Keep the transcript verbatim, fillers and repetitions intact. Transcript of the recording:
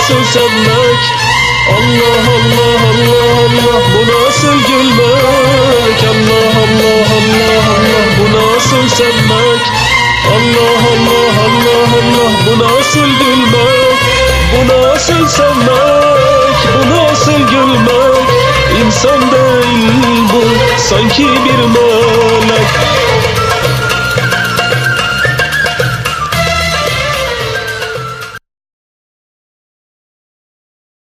nasıl sevmek? Allah Allah Allah Allah, bu nasıl gülmek? Allah Allah Allah Allah, bu nasıl sevmek? Allah Allah Allah Allah, bu nasıl gülmek? Bu nasıl sevmek? Bu nasıl gülmek? İnsan değil bu, sanki bir melek.